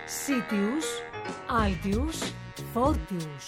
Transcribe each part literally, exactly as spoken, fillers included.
Sitius, Altius, Fortius.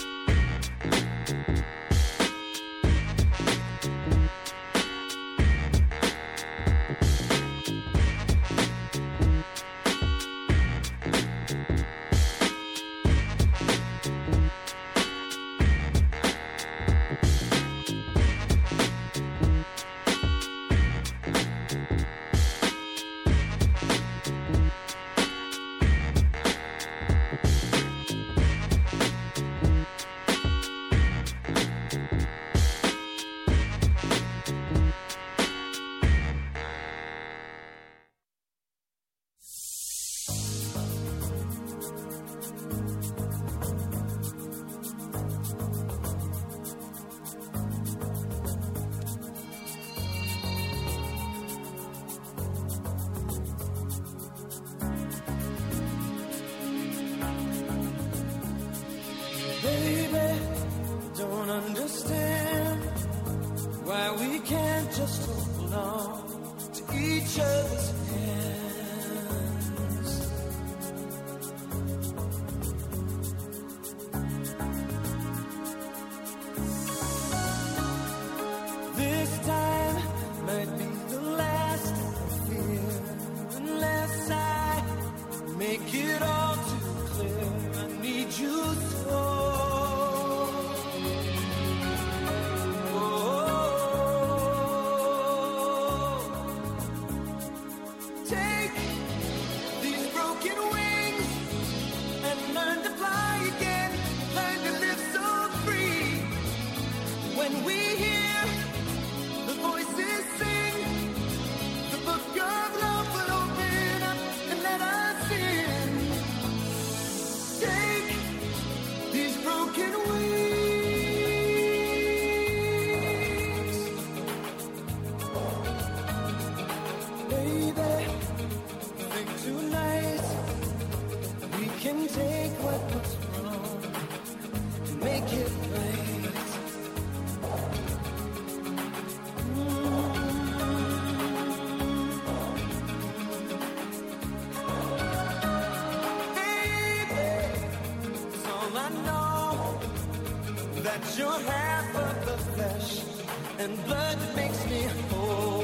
You're half of the flesh and blood that makes me whole.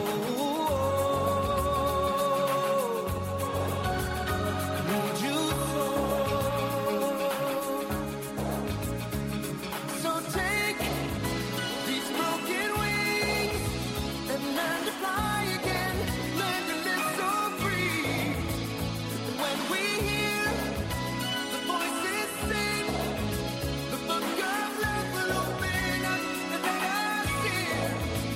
Need you so. So take these broken wings and learn to fly again. Learn to live so free. When we hear the voices sing, the book of love will open up and let us in.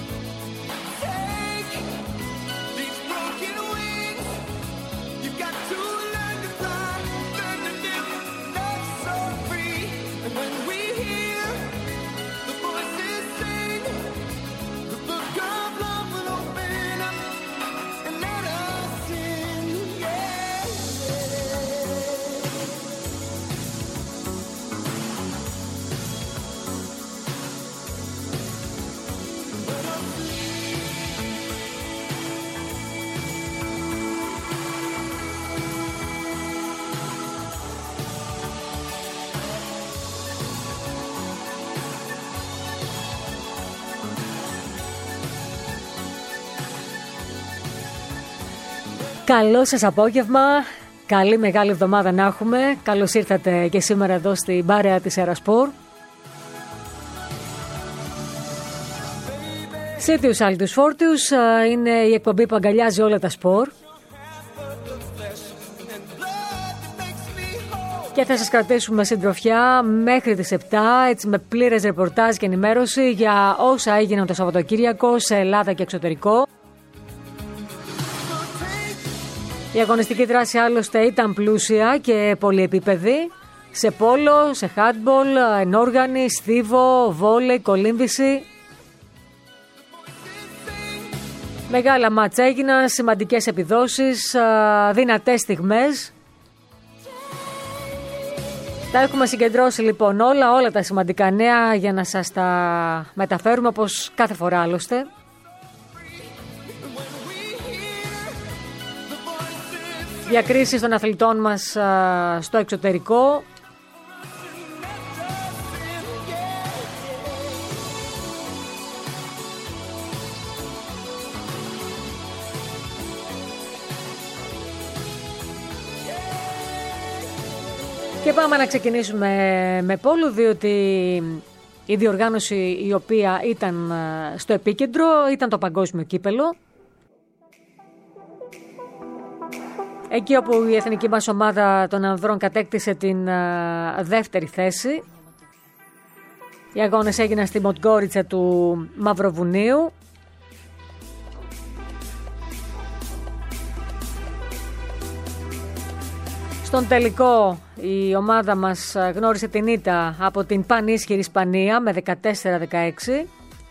Take these broken wings. You've got to learn to fly, learn to live, love so free. And when we hear the voices sing, the book of love will open up and let us in. Yeah. Καλό σας απόγευμα, καλή μεγάλη εβδομάδα να έχουμε. Καλώς ήρθατε και σήμερα εδώ στην παρέα της Ερασπορ. Σίτιους Άλτιους Φόρτιους είναι η εκπομπή που αγκαλιάζει όλα τα σπορ και θα σας κρατήσουμε συντροφιά μέχρι τις επτά, έτσι με πλήρες ρεπορτάζ και ενημέρωση για όσα έγιναν το Σαββατοκύριακο σε Ελλάδα και εξωτερικό. Η αγωνιστική δράση άλλωστε ήταν πλούσια και πολυεπίπεδη, σε πόλο, σε χάντμπολ, ενόργανη, στίβο, βόλεϊ, κολύμβηση. Μεγάλα μάτς έγιναν, σημαντικές επιδόσεις, δυνατές στιγμές. Τα έχουμε συγκεντρώσει λοιπόν όλα, όλα τα σημαντικά νέα για να σας τα μεταφέρουμε όπως κάθε φορά άλλωστε. διακρίσεις των αθλητών μας α, στο εξωτερικό. Και πάμε να ξεκινήσουμε με πόλο, διότι η διοργάνωση η οποία ήταν στο επίκεντρο ήταν το παγκόσμιο κύπελο. Εκεί όπου η εθνική μας ομάδα των ανδρών κατέκτησε την δεύτερη θέση. Οι αγώνες έγιναν στη Μοντγκόριτσα του Μαυροβουνίου. Στον τελικό η ομάδα μας γνώρισε την ήττα από την πανίσχυρη Ισπανία με δεκατέσσερα δεκαέξι.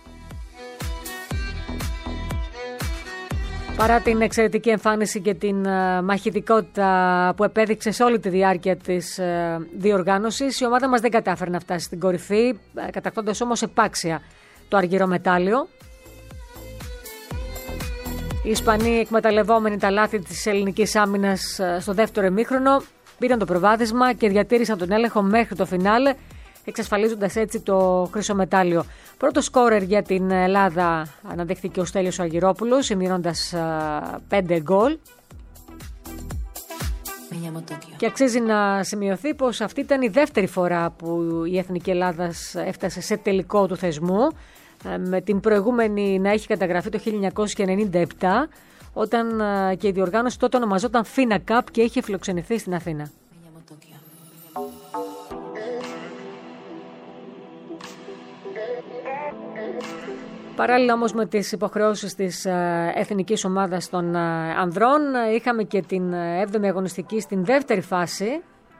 Παρά την εξαιρετική εμφάνιση και την μαχητικότητα που επέδειξε σε όλη τη διάρκεια της διοργάνωσης, η ομάδα μας δεν κατάφερε να φτάσει στην κορυφή, κατακτώντας όμως επάξια το αργυρό μετάλλιο. Οι Ισπανοί, εκμεταλλευόμενοι τα λάθη της ελληνικής άμυνας στο δεύτερο ημίχρονο, πήραν το προβάδισμα και διατήρησαν τον έλεγχο μέχρι το φινάλε, εξασφαλίζοντας έτσι το χρυσό μετάλλιο. Πρώτο σκόρερ για την Ελλάδα αναδέχθηκε ο Στέλιος Αργυρόπουλος, σημειώνοντας πέντε γκολ. Και αξίζει να σημειωθεί πως αυτή ήταν η δεύτερη φορά που η Εθνική Ελλάδας έφτασε σε τελικό του θεσμού, με την προηγούμενη να έχει καταγραφεί το χίλια εννιακόσια ενενήντα επτά, όταν και η διοργάνωση τότε ονομαζόταν Φίνα Cup και είχε φιλοξενηθεί στην Αθήνα. Παράλληλα όμως με τις υποχρεώσεις της εθνικής ομάδας των ανδρών, είχαμε και την έβδομη αγωνιστική στην δεύτερη φάση,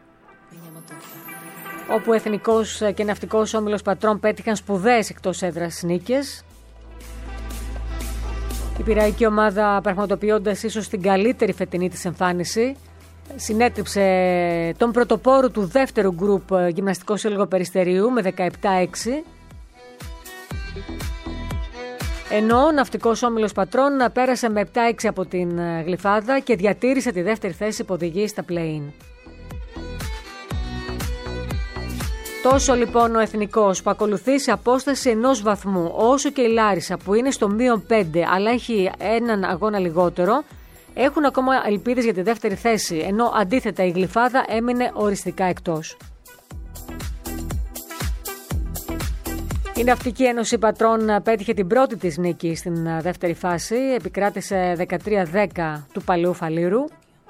όπου εθνικός και ναυτικός όμιλος Πατρών πέτυχαν σπουδαίες εκτός έδρας νίκες. Η πειραϊκή ομάδα, πραγματοποιώντας ίσως την καλύτερη φετινή της εμφάνιση, συνέτριψε τον πρωτοπόρο του δεύτερου γκρουπ Γυμναστικό Σύλλογο Περιστερίου με δεκαεπτά έξι. Ενώ ο ναυτικός όμιλος Πατρών πέρασε με επτά έξι από την Γλυφάδα και διατήρησε τη δεύτερη θέση που οδηγεί στα play-in. Τόσο λοιπόν ο εθνικός που ακολουθεί σε απόσταση ενός βαθμού, όσο και η Λάρισα που είναι στο μείον πέντε αλλά έχει έναν αγώνα λιγότερο, έχουν ακόμα ελπίδες για τη δεύτερη θέση, ενώ αντίθετα η Γλυφάδα έμεινε οριστικά εκτός. Η Ναυτική Ένωση Πατρών πέτυχε την πρώτη της νίκη στην δεύτερη φάση, επικράτησε δεκατρία δέκα του Παλαιού Φαλήρου.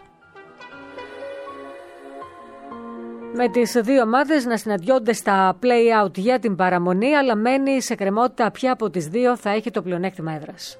Με τις δύο ομάδες να συναντιόνται στα play-out για την παραμονή, αλλά μένει σε κρεμότητα ποια από τις δύο θα έχει το πλεονέκτημα έδρας.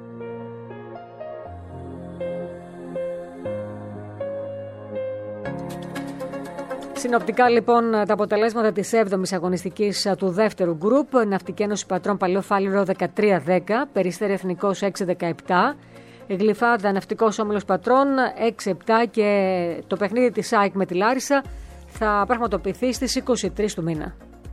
Συνοπτικά λοιπόν τα αποτελέσματα της έβδομης αγωνιστικής του δεύτερου γκρουπ: Ναυτική Ένωση Πατρών Παλαιό Φάληρο δεκατρία δέκα, Περιστέρι Εθνικός έξι δεκαεπτά, Γλυφάδα Ναυτικός Όμιλος Πατρών έξι επτά και το παιχνίδι της ΑΕΚ με τη Λάρισα θα πραγματοποιηθεί στις είκοσι τρεις του μήνα.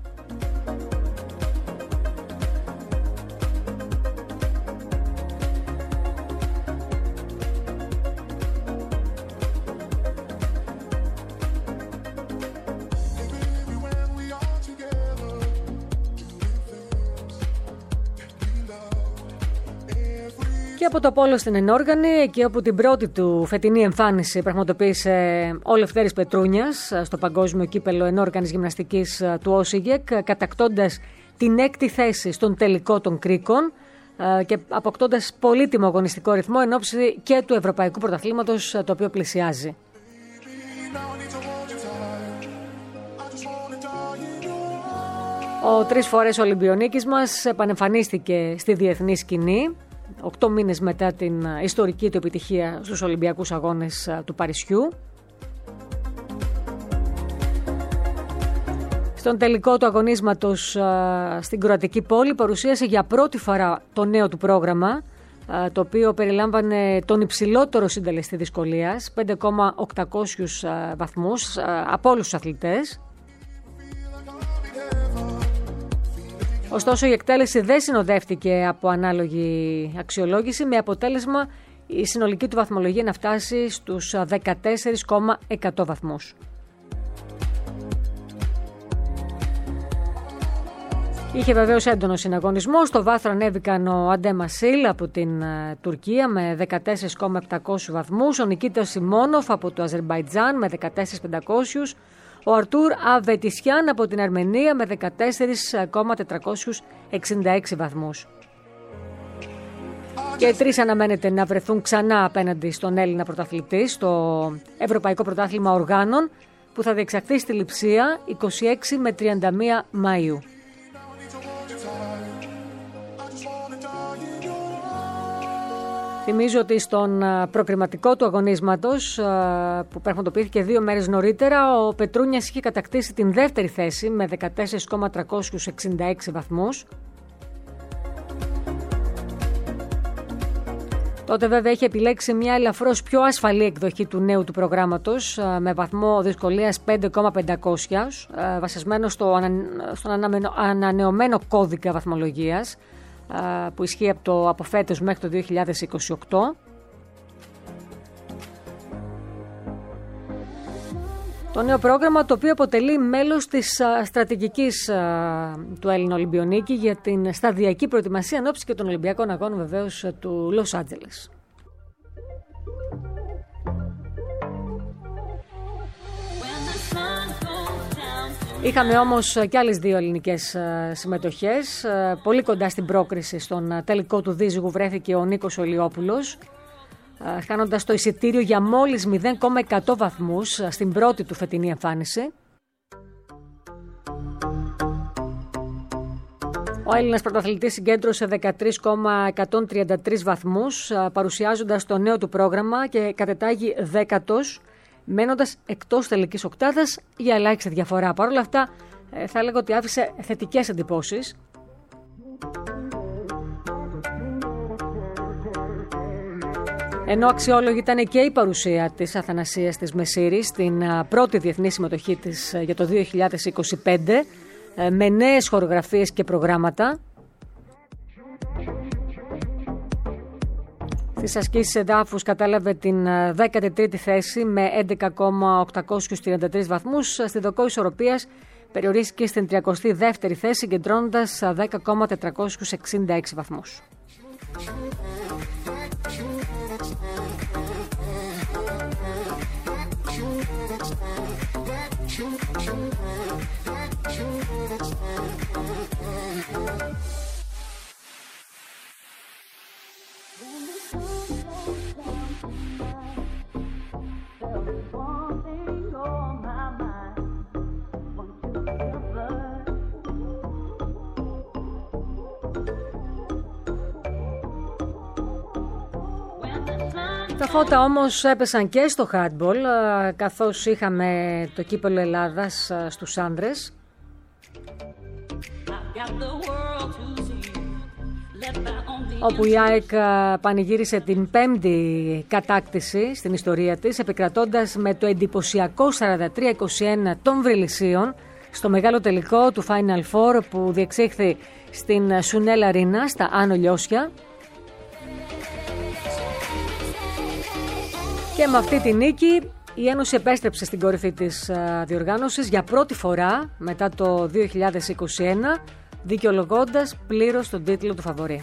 Και από το πόλο στην Ενόργανη, εκεί όπου την πρώτη του φετινή εμφάνιση πραγματοποίησε ο Λευτέρης Πετρούνιας στο παγκόσμιο κύπελο Ενόργανης Γυμναστικής του Όσιγεκ, κατακτώντας την έκτη θέση στον τελικό των Κρίκων και αποκτώντας πολύτιμο αγωνιστικό ρυθμό εν ώψη και του Ευρωπαϊκού Πρωταθλήματος, το οποίο πλησιάζει. Ο τρεις φορές Ολυμπιονίκης μας επανεμφανίστηκε στη διεθνή σκηνή, οκτώ μήνες μετά την ιστορική του επιτυχία στους Ολυμπιακούς Αγώνες του Παρισιού. Στον τελικό του αγωνίσματος στην κροατική πόλη παρουσίασε για πρώτη φορά το νέο του πρόγραμμα, το οποίο περιλάμβανε τον υψηλότερο συντελεστή δυσκολίας, πέντε χιλιάδες οκτακόσιους βαθμούς από όλους τους αθλητές. Ωστόσο η εκτέλεση δεν συνοδεύτηκε από ανάλογη αξιολόγηση, με αποτέλεσμα η συνολική του βαθμολογία να φτάσει στους δεκατέσσερα κόμμα εκατό βαθμούς. Είχε βεβαίως έντονο συναγωνισμό. Στο βάθρο ανέβηκαν ο Αντέμα Σίλ από την uh, Τουρκία με δεκατέσσερα κόμμα επτακόσιους βαθμούς, ο Νικίτα Σιμόνοφ από το Αζερμπαϊτζάν με δεκατέσσερα χιλιάδες πεντακόσιους, ο Αρτούρ Αβετισιάν από την Αρμενία με δεκατέσσερα χιλιάδες τετρακόσιους εξήντα έξι βαθμούς. Και οι τρεις αναμένεται να βρεθούν ξανά απέναντι στον Έλληνα πρωταθλητή στο Ευρωπαϊκό Πρωτάθλημα Οργάνων που θα διεξαχθεί στη Λειψία είκοσι έξι με τριάντα μία Μαΐου. Θυμίζω ότι στον προκριματικό του αγωνίσματος που πραγματοποιήθηκε δύο μέρες νωρίτερα, ο Πετρούνιας είχε κατακτήσει την δεύτερη θέση με δεκατέσσερα χιλιάδες τριακόσιους εξήντα έξι βαθμούς. Τότε βέβαια είχε επιλέξει μια ελαφρώς πιο ασφαλή εκδοχή του νέου του προγράμματος με βαθμό δυσκολίας πέντε χιλιάδες πεντακόσια, βασισμένο στο ανα... στον ανανεωμένο κώδικα βαθμολογίας που ισχύει από, το, από φέτος μέχρι το δύο χιλιάδες είκοσι οκτώ. Το νέο πρόγραμμα, το οποίο αποτελεί μέλος της α, στρατηγικής α, του Έλληνα Ολυμπιονίκη για την σταδιακή προετοιμασία εν ώψη και των Ολυμπιακών Αγώνων βεβαίως του Λος Άντζελες. Είχαμε όμως και άλλες δύο ελληνικές συμμετοχές. Πολύ κοντά στην πρόκριση στον τελικό του δίζυγου βρέθηκε ο Νίκος Ολιόπουλος, χάνοντας το εισιτήριο για μόλις μηδέν κόμμα εκατό βαθμούς στην πρώτη του φετινή εμφάνιση. Ο Έλληνας πρωταθλητής συγκέντρωσε δεκατρείς κόμμα εκατόν τριάντα τρεις βαθμούς, παρουσιάζοντας το νέο του πρόγραμμα και κατετάγει δέκατος, μένοντας εκτός τελικής οκτάδας για ελάχιστη διαφορά. Παρ' όλα αυτά, θα έλεγα ότι άφησε θετικές εντυπώσεις. Ενώ αξιόλογη ήταν και η παρουσία της Αθανασίας της Μεσσήρης στην πρώτη διεθνή συμμετοχή της για το δύο χιλιάδες είκοσι πέντε, με νέες χορογραφίες και προγράμματα. Στις ασκήσεις εδάφους κατάλαβε την δέκατη τρίτη θέση με έντεκα χιλιάδες οκτακόσιους τριάντα τρεις βαθμούς. Στη δοκό ισορροπίας περιορίστηκε στην τριακοστή δεύτερη θέση, συγκεντρώνοντας δέκα χιλιάδες τετρακόσιους εξήντα έξι βαθμούς. Τα φώτα όμως έπεσαν και στο handball, καθώς είχαμε το κύπελλο Ελλάδας στους άντρες. Όπου η ΑΕΚ πανηγύρισε την πέμπτη κατάκτηση στην ιστορία της, επικρατώντας με το εντυπωσιακό σαράντα τρία είκοσι ένα των Βρυλισσίων στο μεγάλο τελικό του Final Four που διεξήχθη στην Σουνέλ Αρίνα στα Άνω Λιώσια. Και με αυτή τη νίκη η Ένωση επέστρεψε στην κορυφή της διοργάνωσης για πρώτη φορά μετά το δύο χιλιάδες είκοσι ένα, δικαιολογώντας πλήρως τον τίτλο του φαβορί.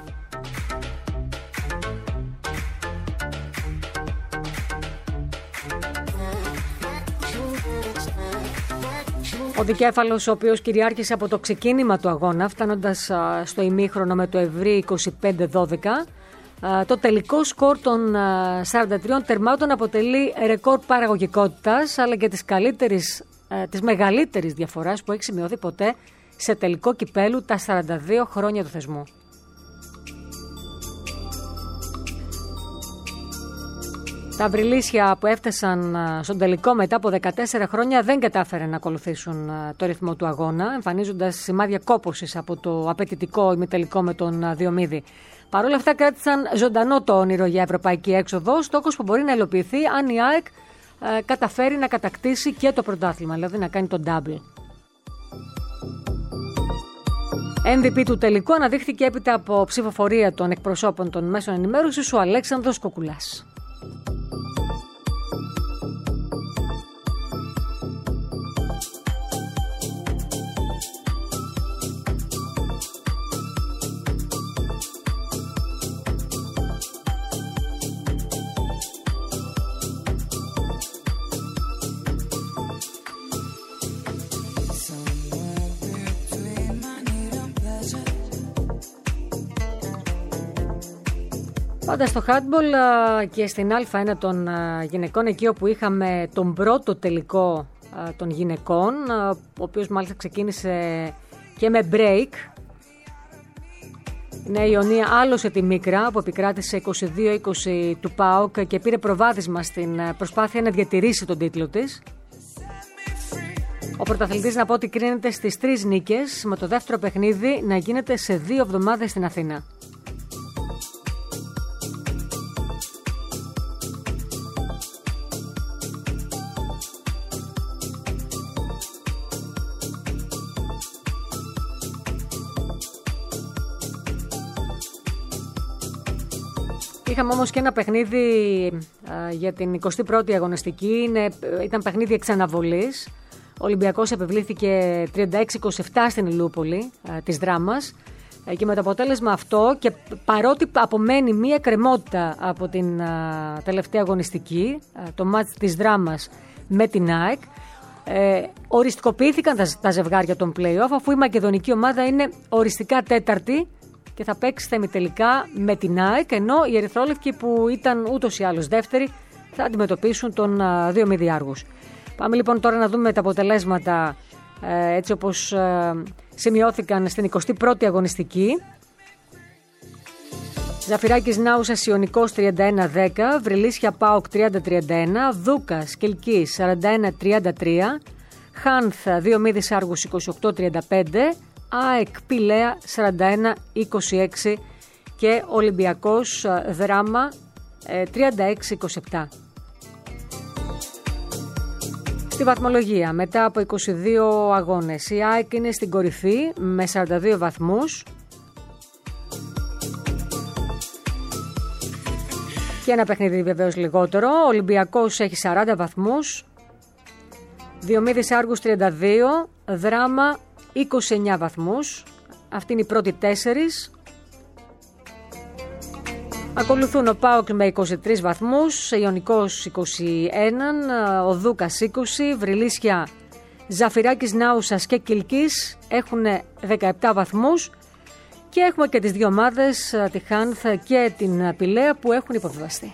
Ο δικέφαλος, ο οποίος κυριάρχησε από το ξεκίνημα του αγώνα, φτάνοντας στο ημίχρονο με το ευρύ είκοσι πέντε δώδεκα, το τελικό σκορ των σαράντα τριών τερμάτων αποτελεί ρεκόρ παραγωγικότητας, αλλά και της, καλύτερης, της μεγαλύτερης διαφοράς που έχει σημειωθεί ποτέ σε τελικό κυπέλου τα σαράντα δύο χρόνια του θεσμού. Τα Βρυλίσια που έφτασαν στον τελικό μετά από δεκατέσσερα χρόνια δεν κατάφεραν να ακολουθήσουν το ρυθμό του αγώνα, εμφανίζοντας σημάδια κόπωσης από το απαιτητικό ημιτελικό με τον Διομήδη. Παρ' όλα αυτά κράτησαν ζωντανό το όνειρο για ευρωπαϊκή έξοδο, στόχος που μπορεί να υλοποιηθεί αν η ΑΕΚ ε, καταφέρει να κατακτήσει και το πρωτάθλημα, δηλαδή να κάνει τον double. εμ βι πι του τελικού αναδείχθηκε έπειτα από ψηφοφορία των εκπροσώπων των μέσων ενημέρωσης ο Αλέξανδρος Κοκουλάς. Πάντα στο handball και στην Α1 των γυναικών, εκεί όπου είχαμε τον πρώτο τελικό των γυναικών, ο οποίος μάλιστα ξεκίνησε και με break. Η Νέα Ιωνία άλωσε τη Μίκρα που επικράτησε είκοσι δύο είκοσι του ΠΑΟΚ και πήρε προβάδισμα στην προσπάθεια να διατηρήσει τον τίτλο της. Ο πρωταθλητής, να πω ότι κρίνεται στις τρεις νίκες, με το δεύτερο παιχνίδι να γίνεται σε δύο εβδομάδες στην Αθήνα. Είχαμε όμως και ένα παιχνίδι α, για την εικοστή πρώτη αγωνιστική. Είναι, ήταν παιχνίδι εξαναβολής. Ο Ολυμπιακός επιβλήθηκε τριάντα έξι είκοσι επτά στην Ηλιούπολη α, της Δράμας α, και με το αποτέλεσμα αυτό, και παρότι απομένει μία κρεμότητα από την α, τελευταία αγωνιστική, α, το μάτς της Δράμας με την ΑΕΚ, ε, οριστικοποιήθηκαν τα, τα ζευγάρια των play-off, αφού η μακεδονική ομάδα είναι οριστικά τέταρτη και θα παίξει στα ημιτελικά με την ΑΕΚ, ενώ οι ερυθρόλευκοι που ήταν ούτως ή άλλως δεύτεροι θα αντιμετωπίσουν τον uh, δύο μη διάργους. Πάμε λοιπόν τώρα να δούμε τα αποτελέσματα ε, έτσι όπως ε, σημειώθηκαν στην εικοστή πρώτη αγωνιστική. Ζαφυράκης Νάουσας Ιωνικός τριάντα ένα δέκα, Βρυλίσια ΠΑΟΚ τριάντα τριάντα ένα, Δούκας Κελκής σαράντα ένα τριάντα τρία, Χάνθ δύο μη Άργους είκοσι οκτώ τριάντα πέντε, ΑΕΚ Πηλαία σαράντα ένα είκοσι έξι και Ολυμπιακός Δράμα τριάντα έξι είκοσι επτά. Στη βαθμολογία, μετά από είκοσι δύο αγώνες, η ΑΕΚ είναι στην κορυφή με σαράντα δύο βαθμούς και ένα παιχνίδι βεβαίως λιγότερο. Ο Ολυμπιακός έχει σαράντα βαθμούς, Διομήδης Άργους τριάντα δύο, Δράμα είκοσι εννέα βαθμούς. Αυτή είναι οι πρώτοι τέσσερις. Ακολουθούν ο ΠΑΟΚ με είκοσι τρεις βαθμούς, Ιωνικός είκοσι ένα, ο Δούκας είκοσι, Βρυλίσια, Ζαφυράκης Νάουσας και Κιλκής έχουν δεκαεπτά βαθμούς και έχουμε και τις δύο ομάδες, τη Χάνθ και την Πηλαία, που έχουν υποβιβαστεί.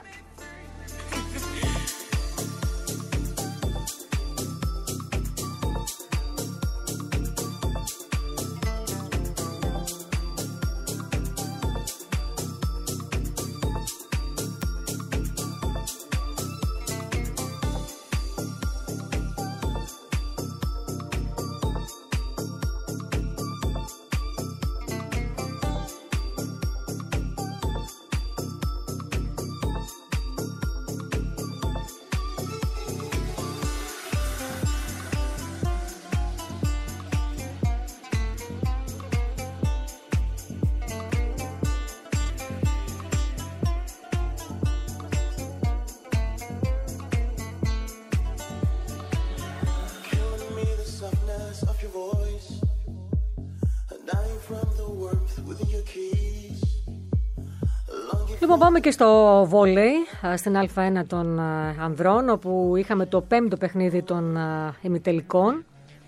Λοιπόν, πάμε και στο βόλεϊ, στην Α1 των ανδρών, όπου είχαμε το πέμπτο παιχνίδι των ημιτελικών.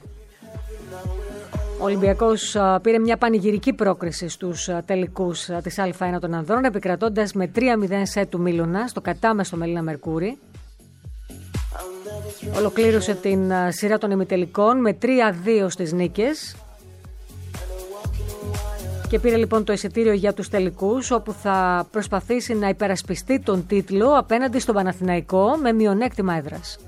Ο Ολυμπιακός πήρε μια πανηγυρική πρόκριση στους τελικούς της Α1 των ανδρών, επικρατώντας με τρία μηδέν σετ του Μίλωνα στο κατάμεστο Μελίνα Μερκούρη. Ολοκλήρωσε την σειρά των ημιτελικών με τρία δύο στις νίκες και πήρε λοιπόν το εισιτήριο για τους τελικούς, όπου θα προσπαθήσει να υπερασπιστεί τον τίτλο απέναντι στον Παναθηναϊκό με μειονέκτημα έδρας.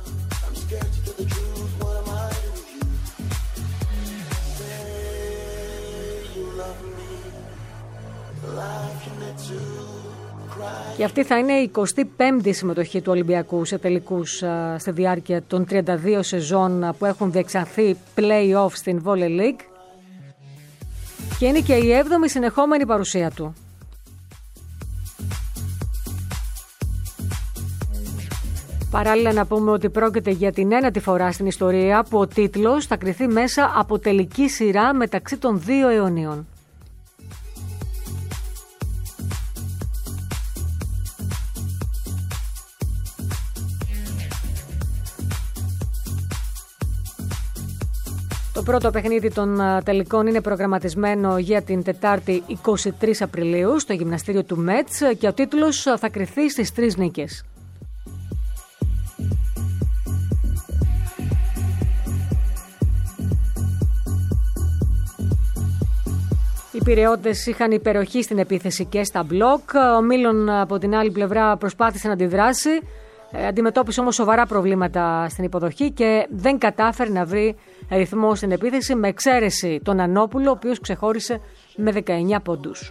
Και αυτή θα είναι η εικοστή πέμπτη συμμετοχή του Ολυμπιακού σε τελικούς α, στη διάρκεια των τριάντα δύο σεζόν που έχουν διεξαχθεί play-off στην Volley League. και είναι και η έβδομη συνεχόμενη παρουσία του. Παράλληλα να πούμε ότι πρόκειται για την ένατη φορά στην ιστορία που ο τίτλος θα κριθεί μέσα από τελική σειρά μεταξύ των δύο αιωνίων. Το πρώτο παιχνίδι των τελικών είναι προγραμματισμένο για την Τετάρτη εικοστή τρίτη Απριλίου στο γυμναστήριο του Μέτς και ο τίτλος θα κριθεί στις τρεις νίκες. Οι Πειραιώτες είχαν υπεροχή στην επίθεση και στα μπλοκ. Ο Μίλον από την άλλη πλευρά προσπάθησε να αντιδράσει. Αντιμετώπισε όμως σοβαρά προβλήματα στην υποδοχή και δεν κατάφερε να βρει ρυθμό στην επίθεση, με εξαίρεση τον Ανόπουλο, ο οποίος ξεχώρισε με δεκαεννιά πόντους.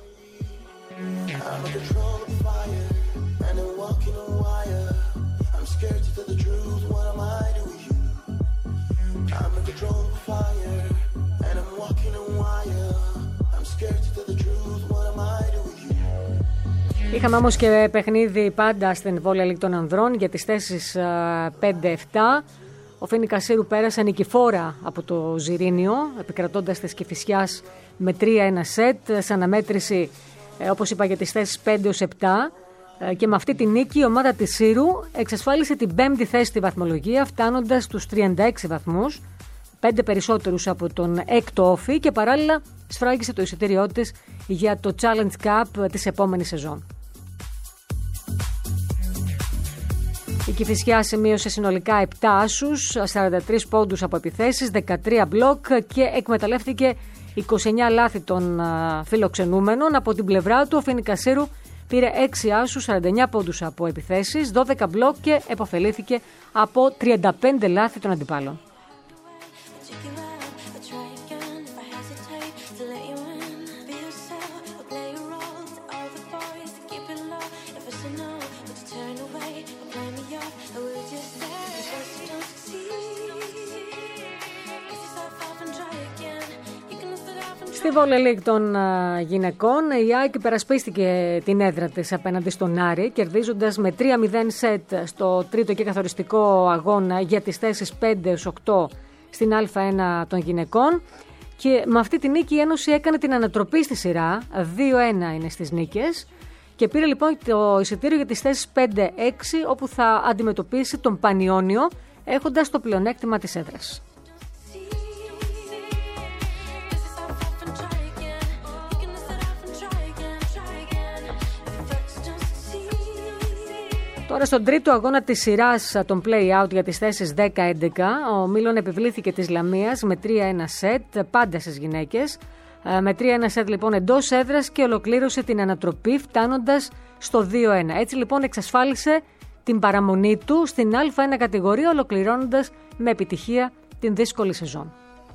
Είχαμε όμως και παιχνίδι πάντα στην Volley League των ανδρών για τις θέσεις πέντε επτά. Ο Φοίνικα Σύρου πέρασε νικηφόρα από το Ζιρήνιο, επικρατώντας της Κηφισιάς με τρία ένα σετ, σε αναμέτρηση, όπως είπα, για τις θέσεις πέντε έως επτά. Και με αυτή τη νίκη η ομάδα της Σύρου εξασφάλισε την πέμπτη θέση στη βαθμολογία, φτάνοντας στους τριάντα έξι βαθμούς, πέντε περισσότερους από τον έκτο όφι, και παράλληλα σφράγισε το εισιτήριό της για το Challenge Cup της επόμενης σεζόν. Η Κηφισιά σημείωσε συνολικά επτά άσους, σαράντα τρεις πόντους από επιθέσεις, δεκατρία μπλοκ και εκμεταλλεύτηκε είκοσι εννιά λάθη των φιλοξενούμενων. Από την πλευρά του ο Φοίνικα Σύρου πήρε έξι άσους, σαράντα εννιά πόντους από επιθέσεις, δώδεκα μπλοκ και επωφελήθηκε από τριάντα πέντε λάθη των αντιπάλων. Στη Volley League των γυναικών η ΑΕΚ υπερασπίστηκε την έδρα της απέναντι στον Άρη, κερδίζοντας με τρία μηδέν σετ στο τρίτο και καθοριστικό αγώνα για τις θέσεις πέντε έως οκτώ στην Α1 των γυναικών, και με αυτή τη νίκη η Ένωση έκανε την ανατροπή στη σειρά, δύο ένα είναι στις νίκες, και πήρε λοιπόν το εισιτήριο για τις θέσεις πέντε έξι, όπου θα αντιμετωπίσει τον Πανιόνιο έχοντας το πλεονέκτημα της έδρας. Τώρα στον τρίτο αγώνα της σειράς των play-out για τις θέσεις δέκα έντεκα, ο Μίλον επιβλήθηκε της Λαμίας με τρία ένα σετ, πάντα στις γυναίκες. Με τρία ένα σετ λοιπόν εντός έδρας και ολοκλήρωσε την ανατροπή, φτάνοντας στο δύο ένα. Έτσι λοιπόν εξασφάλισε την παραμονή του στην Α1 κατηγορία, ολοκληρώνοντας με επιτυχία την δύσκολη σεζόν.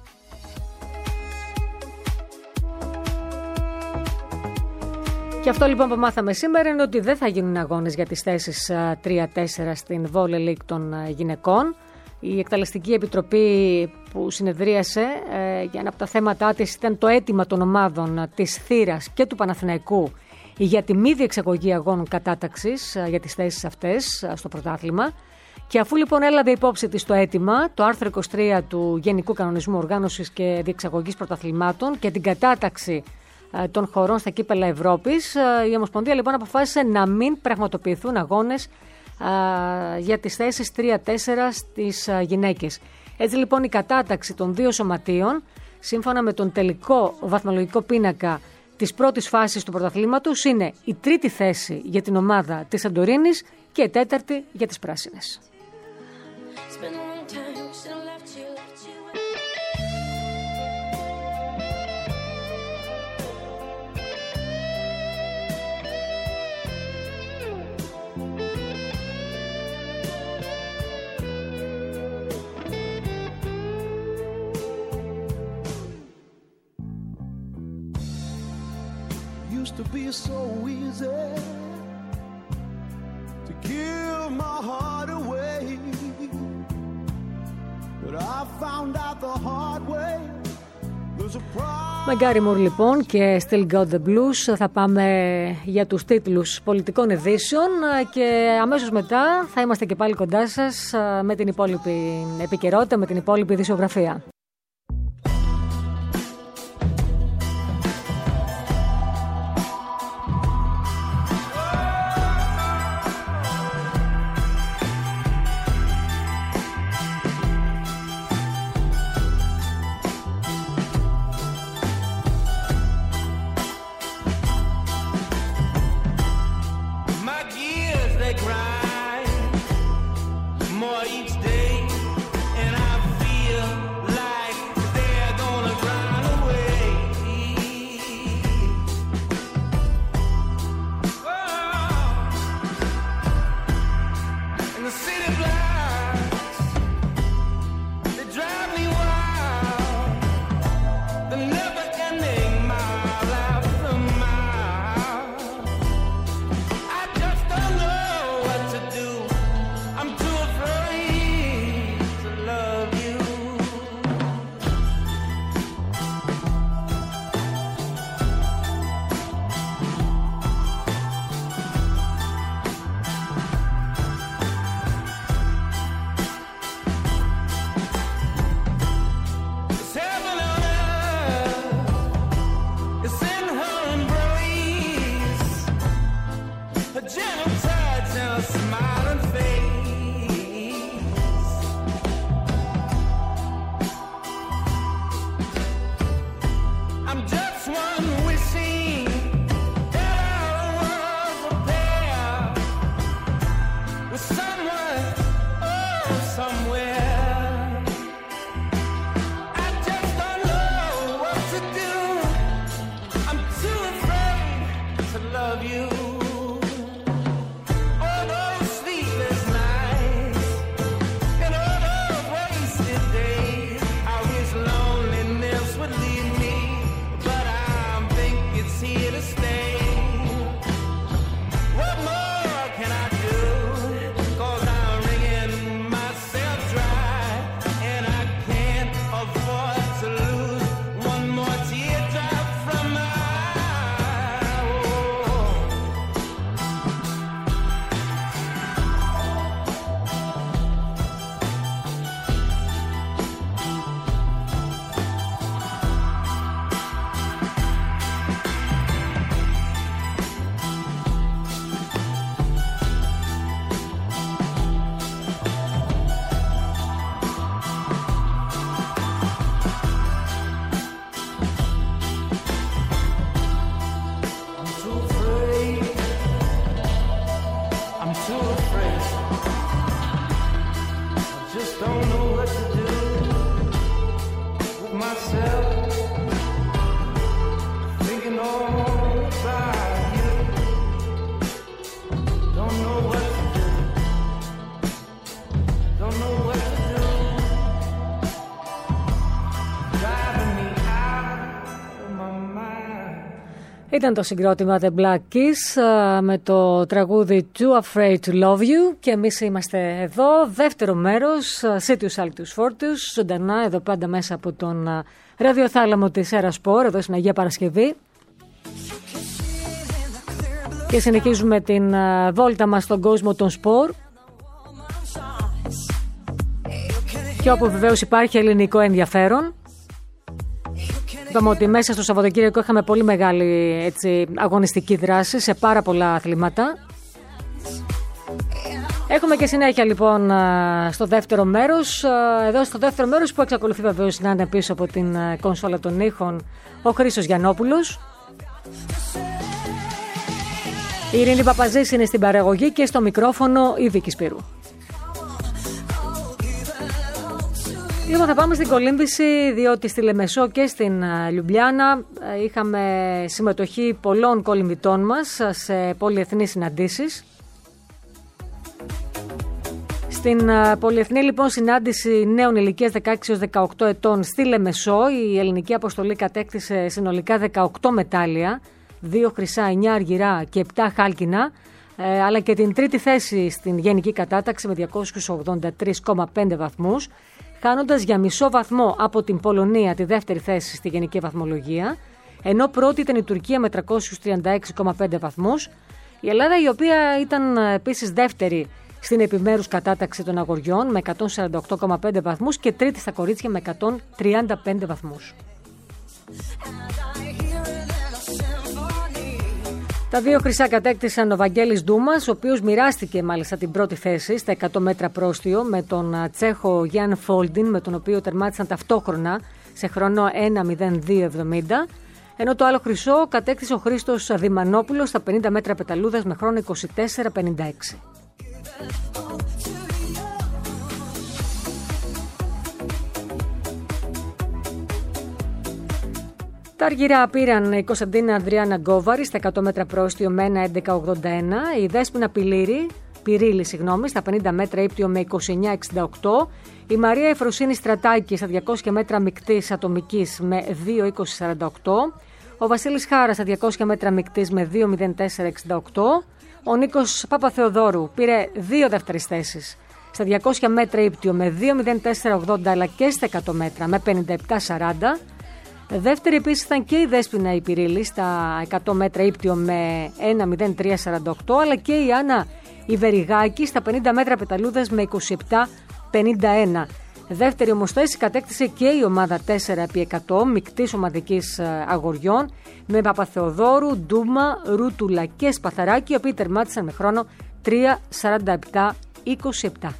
Και αυτό λοιπόν που μάθαμε σήμερα είναι ότι δεν θα γίνουν αγώνες για τις θέσεις τρία τέσσερα στην Volley League των γυναικών. Η Εκτελεστική Επιτροπή που συνεδρίασε ε, για ένα από τα θέματά της ήταν το αίτημα των ομάδων της Θήρας και του Παναθηναϊκού για τη μη διεξαγωγή αγώνων κατάταξης ε, για τις θέσεις αυτές ε, στο πρωτάθλημα. Και αφού λοιπόν έλαβε υπόψη της το αίτημα, το άρθρο είκοσι τρία του Γενικού Κανονισμού Οργάνωσης και Διεξαγωγής Πρωταθλημάτων και την κατάταξη των χωρών στα κύπελα Ευρώπης, η Ομοσπονδία λοιπόν αποφάσισε να μην πραγματοποιηθούν αγώνες για τις θέσεις τρία τέσσερα στις γυναίκες. Έτσι λοιπόν η κατάταξη των δύο σωματείων, σύμφωνα με τον τελικό βαθμολογικό πίνακα της πρώτης φάσης του πρωταθλήματος, είναι η τρίτη θέση για την ομάδα της Σαντορίνης και η τέταρτη για τις πράσινες. Used to be so easy to give my heart away, but I found out the hard way the Με Γκάρι Μουρ λοιπόν και Still Got the Blues θα πάμε για τους τίτλους πολιτικών ειδήσεων και αμέσως μετά θα είμαστε και πάλι κοντά σας με την υπόλοιπη επικαιρότητα, με την υπόλοιπη ειδησιογραφία. Ήταν το συγκρότημα The Black Keys με το τραγούδι Too Afraid to Love You και εμείς είμαστε εδώ, δεύτερο μέρος, Sitius Altius Fortius, ζωντανά εδώ πάντα μέσα από τον ραδιοθάλαμο της Era Sport, εδώ στην Αγία Παρασκευή. Και συνεχίζουμε την βόλτα μας στον κόσμο των σπορ. Και όπου βεβαίως υπάρχει ελληνικό ενδιαφέρον. Είπαμε ότι μέσα στο Σαββατοκύριακο είχαμε πολύ μεγάλη έτσι, αγωνιστική δράση σε πάρα πολλά αθλήματα. Έχουμε και συνέχεια λοιπόν στο δεύτερο μέρος. Εδώ στο δεύτερο μέρος που εξακολουθεί βεβαίως να είναι πίσω από την κονσόλα των ήχων ο Χρήστος Γιαννόπουλος. Η Ειρήνη Παπαζής είναι στην παραγωγή και στο μικρόφωνο η Βίκη Σπύρου. Λοιπόν, θα πάμε στην κολύμβηση, διότι στη Λεμεσό και στην Λιουμπλιάνα είχαμε συμμετοχή πολλών κολυμβητών μας σε πολυεθνείς συναντήσεις. Στην πολυεθνή λοιπόν συνάντηση νέων ηλικίας δεκαέξι έως δεκαοκτώ ετών στη Λεμεσό, η ελληνική αποστολή κατέκτησε συνολικά δεκαοκτώ μετάλλια, δύο χρυσά, εννιά αργυρά και επτά χάλκινα, αλλά και την τρίτη θέση στην γενική κατάταξη με διακόσιους ογδόντα τρία κόμμα πέντε βαθμούς. χάνοντας για μισό βαθμό από την Πολωνία τη δεύτερη θέση στη γενική βαθμολογία, ενώ πρώτη ήταν η Τουρκία με τριακόσιους τριάντα έξι κόμμα πέντε βαθμούς, η Ελλάδα, η οποία ήταν επίσης δεύτερη στην επιμέρους κατάταξη των αγοριών με εκατόν σαράντα οκτώ κόμμα πέντε βαθμούς και τρίτη στα κορίτσια με εκατόν τριάντα πέντε βαθμούς. Τα δύο χρυσά κατέκτησαν ο Βαγγέλης Ντούμας, ο οποίος μοιράστηκε μάλιστα την πρώτη θέση στα εκατό μέτρα πρόστιο με τον Τσέχο Γιάν Φόλντιν, με τον οποίο τερμάτισαν ταυτόχρονα σε χρόνο ένα μηδέν δύο εβδομήντα, ενώ το άλλο χρυσό κατέκτησε ο Χρήστος Δημανόπουλος στα πενήντα μέτρα πεταλούδας με χρόνο είκοσι τέσσερα πενήντα έξι. Τα αργυρά πήραν η Κωνσταντίνα Ανδριάννα Γκόβαρη στα εκατό μέτρα πρόστιο με ένα έντεκα ογδόντα ένα, η Δέσποινα Πιλήρη, Πυρίλη συγγνώμη, στα πενήντα μέτρα ύπτιο με είκοσι εννέα εξήντα οκτώ, η Μαρία Εφροσύνη Στρατάκη στα διακόσια μέτρα μεικτής ατομικής με δύο είκοσι σαράντα οκτώ, ο Βασίλης Χάρας στα διακόσια μέτρα μεικτής με δύο μηδέν τέσσερα εξήντα οκτώ, ο Νίκος Παπαθεοδόρου πήρε δύο δεύτερες θέσεις στα διακόσια μέτρα ύπτιο με δύο μηδέν τέσσερα ογδόντα αλλά και στα εκατό μέτρα με πενήντα επτά σαράντα. Δεύτερη επίσης ήταν και η Δέσποινα η Πυρίλη στα εκατό μέτρα ύπτιο με ένα μηδέν τρία σαράντα οκτώ, αλλά και η Άννα η Βεριγάκη στα πενήντα μέτρα πεταλούδας με είκοσι επτά πενήντα ένα. Δεύτερη όμως θέση κατέκτησε και η ομάδα τέσσερα επί εκατό μεικτής ομαδικής αγοριών με Παπαθεοδόρου, Ντούμα, Ρούτουλα και Σπαθαράκη, οι οποίοι τερμάτισαν με χρόνο τρία σαράντα επτά είκοσι επτά.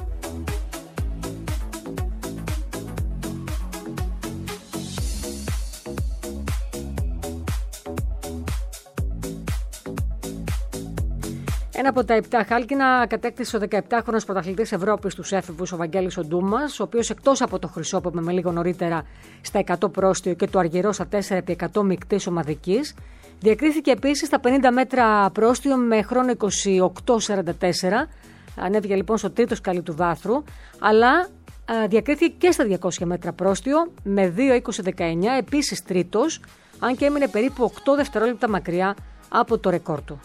Ένα από τα επτά χάλκινα κατέκτησε ο δεκαεπτάχρονος πρωταθλητής Ευρώπης στους έφηβους, ο Βαγγέλης ο Ντούμας, ο οποίος εκτός από το χρυσό που είπαμε λίγο νωρίτερα στα εκατό πρόστιο και το αργυρό στα τέσσερα επί εκατό μεικτής ομαδικής, διακρίθηκε επίσης στα πενήντα μέτρα πρόστιο με χρόνο είκοσι οκτώ σαράντα τέσσερα, ανέβηκε λοιπόν στο τρίτο σκαλί του βάθρου, αλλά διακρίθηκε και στα διακόσια μέτρα πρόστιο με δύο είκοσι δεκαεννιά, επίσης τρίτος, αν και έμεινε περίπου οκτώ δευτερόλεπτα μακριά από το ρεκόρ του.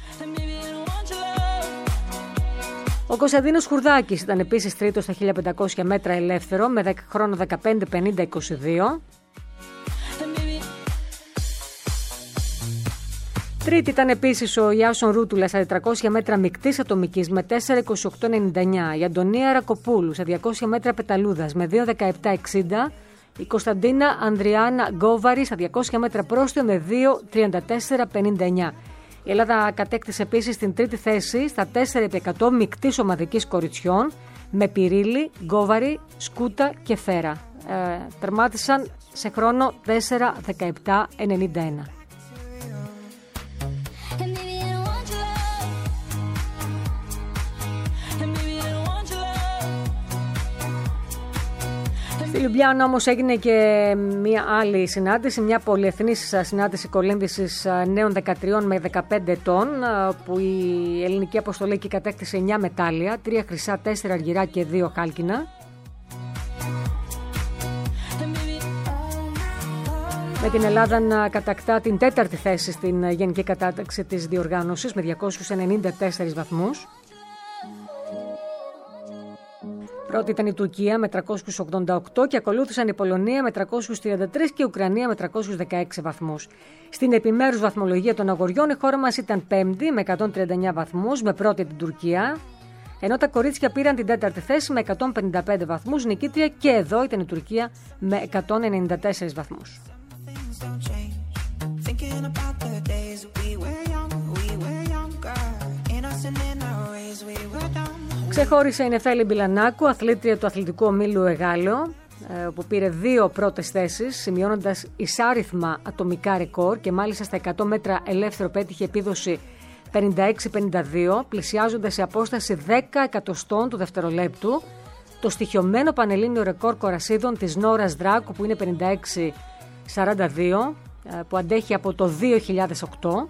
Ο Κωνσταντίνος Χουρδάκης ήταν επίσης τρίτος στα χίλια πεντακόσια μέτρα ελεύθερο με χρόνο δεκαπέντε πενήντα είκοσι δύο. Τρίτη ήταν επίσης ο Ιάσον Ρούτουλα στα τετρακόσια μέτρα μεικτής ατομικής με τέσσερα είκοσι οκτώ ενενήντα εννιά. Η Αντωνία Ρακοπούλου στα διακόσια μέτρα πεταλούδας με δύο δεκαεπτά εξήντα. Η Κωνσταντίνα Ανδριάννα Γκόβαρη στα διακόσια μέτρα πρόστιο με δύο τριάντα τέσσερα πενήντα εννιά. Η Ελλάδα κατέκτησε επίσης την τρίτη θέση στα τέσσερα επί εκατό μεικτής ομαδικής κοριτσιών με Πυρίλη, Γκόβαρη, Σκούτα και Φέρα. Ε, τερμάτισαν σε χρόνο τέσσερα δεκαεπτά ενενήντα ένα. Στη Λιουμπλιάνα όμως έγινε και μια άλλη συνάντηση, μια πολυεθνής συνάντηση κολύμβησης νέων δεκατρία με δεκαπέντε ετών, που η ελληνική αποστολή εκεί κατέκτησε εννιά μετάλλια, τρία χρυσά, τέσσερα αργυρά και δύο χάλκινα. Με την Ελλάδα να κατακτά την τέταρτη θέση στην γενική κατάταξη της διοργάνωσης με διακόσιους ενενήντα τέσσερις βαθμούς. Πρώτη ήταν η Τουρκία με τριακόσιους ογδόντα οκτώ και ακολούθησαν η Πολωνία με τριακόσιους τριάντα τρία και η Ουκρανία με τριακόσιους δεκαέξι βαθμούς. Στην επιμέρους βαθμολογία των αγοριών η χώρα μας ήταν πέμπτη με εκατόν τριάντα εννιά βαθμούς, με πρώτη την Τουρκία, ενώ τα κορίτσια πήραν την τέταρτη θέση με εκατόν πενήντα πέντε βαθμούς, νικήτρια και εδώ ήταν η Τουρκία με εκατόν ενενήντα τέσσερις βαθμούς. Ξεχώρισε η Νεφέλη Μπιλανάκου, αθλήτρια του αθλητικού ομίλου Εγάλεο, που πήρε δύο πρώτες θέσεις, σημειώνοντας εισάριθμα ατομικά ρεκόρ και μάλιστα στα εκατό μέτρα ελεύθερο πέτυχε επίδοση πενήντα έξι πενήντα δύο, πλησιάζοντας σε απόσταση δέκα εκατοστών του δευτερολέπτου το στοιχειωμένο πανελλήνιο ρεκόρ κορασίδων της Νόρας Δράκου, που είναι πενήντα έξι σαράντα δύο, που αντέχει από το δύο χιλιάδες οκτώ.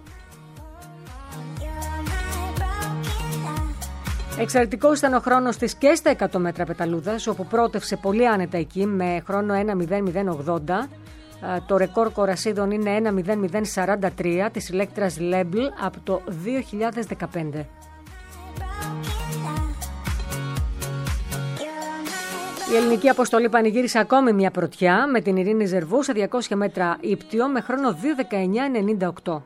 Εξαιρετικός ήταν ο χρόνος της και στα εκατό μέτρα πεταλούδας, όπου πρότευσε πολύ άνετα εκεί με χρόνο ένα μηδέν μηδέν ογδόντα. Το ρεκόρ κορασίδων είναι ένα μηδέν μηδέν σαράντα τρία της ηλέκτρας Λέμπλ από το δύο χιλιάδες δεκαπέντε. Η ελληνική αποστολή πανηγύρισε ακόμη μια πρωτιά με την Ειρήνη Ζερβού σε διακόσια μέτρα ύπτιο με χρόνο δύο δεκαεννιά ενενήντα οκτώ.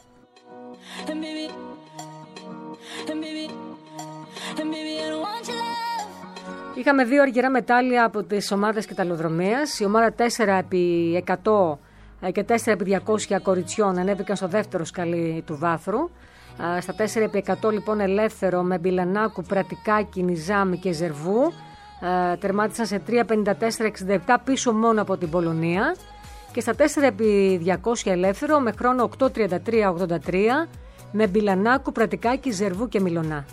Είχαμε δύο αργυρά μετάλλια από τις ομάδες κεταλοδρομίας. Η ομάδα τέσσερα επί εκατό και τέσσερα επί διακόσια κοριτσιών ανέβηκαν στο δεύτερο σκαλί του βάθρου. Στα τέσσερα επί εκατό λοιπόν ελεύθερο με Μπιλανάκου, Πρατικάκη, Νιζάμι και Ζερβού τερμάτισαν σε τρία πενήντα τέσσερα εξήντα επτά πίσω μόνο από την Πολωνία. Και στα τέσσερα επί διακόσια ελεύθερο με χρόνο οκτώ τριάντα τρία ογδόντα τρία με Μπιλανάκου, Πρατικάκη, Ζερβού και Μιλωνά.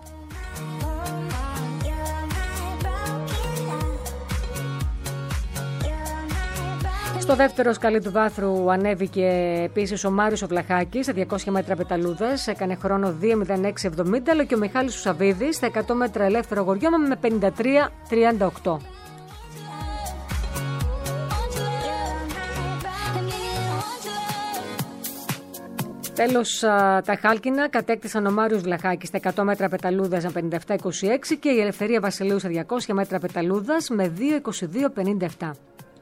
Στο δεύτερο σκαλί του βάθρου ανέβηκε επίσης ο Μάριος ο Βλαχάκης σε διακόσια μέτρα πεταλούδας, έκανε χρόνο δύο μηδέν έξι εβδομήντα, αλλά και ο Μιχάλης ο Σαββίδης στα εκατό μέτρα ελεύθερο αγοριώμα με πενήντα τρία τριάντα οκτώ. Τέλος, τα χάλκινα κατέκτησαν ο Μάριος Βλαχάκης στα εκατό μέτρα πεταλούδας με πενήντα επτά είκοσι έξι και η Ελευθερία Βασιλείου στα διακόσια μέτρα πεταλούδας με δύο είκοσι δύο πενήντα επτά.